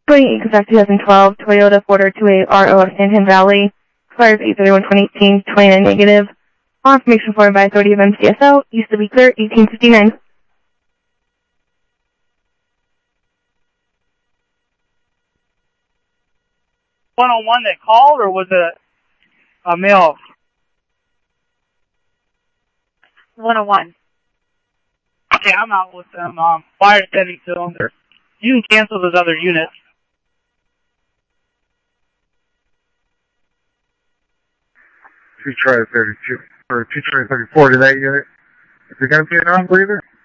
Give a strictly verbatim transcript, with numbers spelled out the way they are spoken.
twenty-eight Exact twenty twelve Toyota four two eight R O of Santan Valley. Expires eight thirty-one twenty eighteen, twenty-nine negative. All information forwarded by authority of M C S L. Used to be clear, eighteen fifty-nine. one-on-one that called, or was it a male? one-on-one. Okay, I'm out with them. Um, fire attending to them. You can cancel those other units. two try thirty-two, or two try thirty-four to that unit. Is it going to be an on breather?